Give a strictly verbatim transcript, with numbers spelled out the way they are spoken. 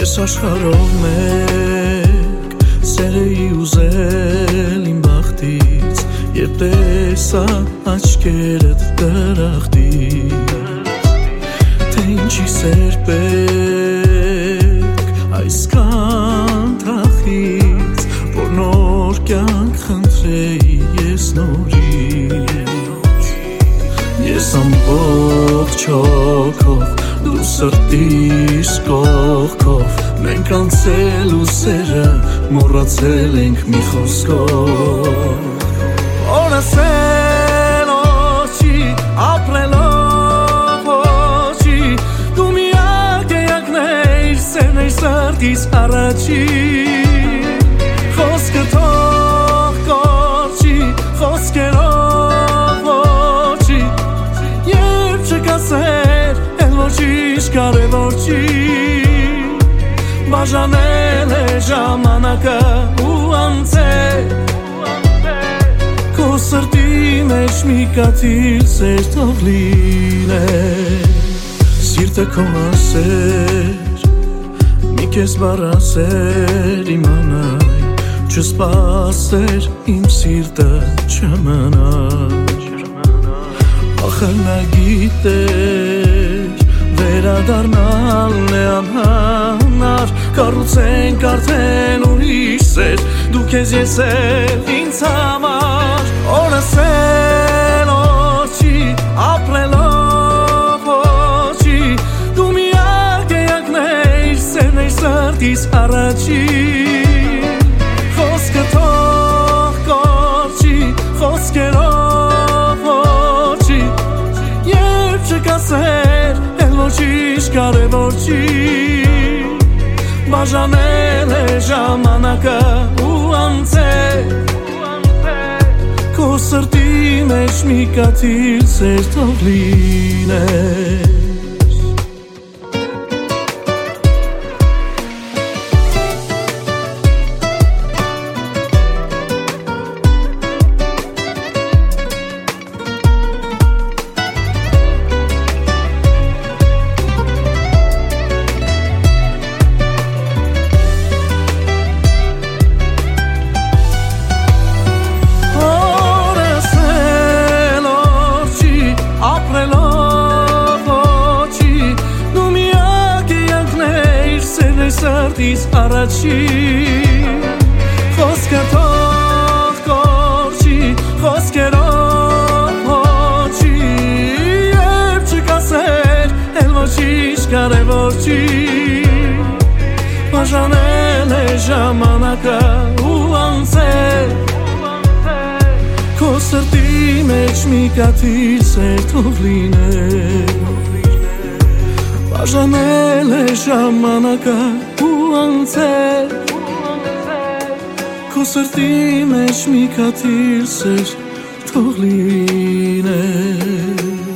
Ես աշխարհով մեկ սեր էի ուզել իմ բախտից, երբ տեսա աչքերդ դրախտից, թե ինչի սեր պետք այսքան թախից, որ նոր կյանք խնդրեի ես նորից։ Ես ամբողջ հոգով, դու սրտիս կողքով, մենք անցել ու սերը մոռացել ենք մի խոսքով։ Օրասել օչի, ապրելով օչի, դու միակ էակն էիր, սերն էիր սրտիս առաջի, խոսքը թող կորչի, խոսքերով ոչի, երբ չկասեր, էլ ոչինչ կարևոր չի, բաժանել է ժամանակը ու անցել, քո սրտի մեջ մի կաթիլ սեր թող լիներ, սիրտը քո ասեր, մի քեզ բառ ասեր իմանայ, չսպասեր իմ սիրտը չմնար, ախր նա գիտեր, վերադառնալն է անհնար, կառուցենք արդեն ուրիշ սեր, դու քեզ ես էլ ինձ համար, օրասել օչի, ապրելով օչի, դու միակ էակն էիր, սերն էիր սրտիս առաջի, խոսքը թող կորչի, խոսքերով ոչի, երբ չկասեր, էլ ոչինչ կարևոր չի, բաժանել է ժամանակը ու անցել, քո սրտի մեջ մի կաթիլ սեր թող լիներ։ Սրտիս առաջի, խոսքը թող կորչի, խոսքերով ոչի, երբ չկասեր, էլ ոչինչ կարևոր չի, բաժանել է ժամանակը ու անցել, քո սրտի մեջ մի կաթիլ սեր թող լիներ, բաժանել է ժամանակը ու անցել, քո սրտի մեջ մի կաթիլ սեր թող լիներ։